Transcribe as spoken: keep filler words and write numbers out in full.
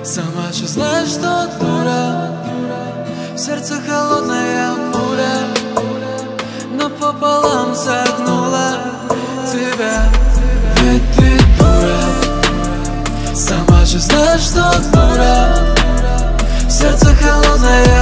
Сама же знаешь, что дура, в сердце холодная пуля, но пополам согнула тебя. Ведь ты дура, сама же знаешь, что дура, в сердце холодная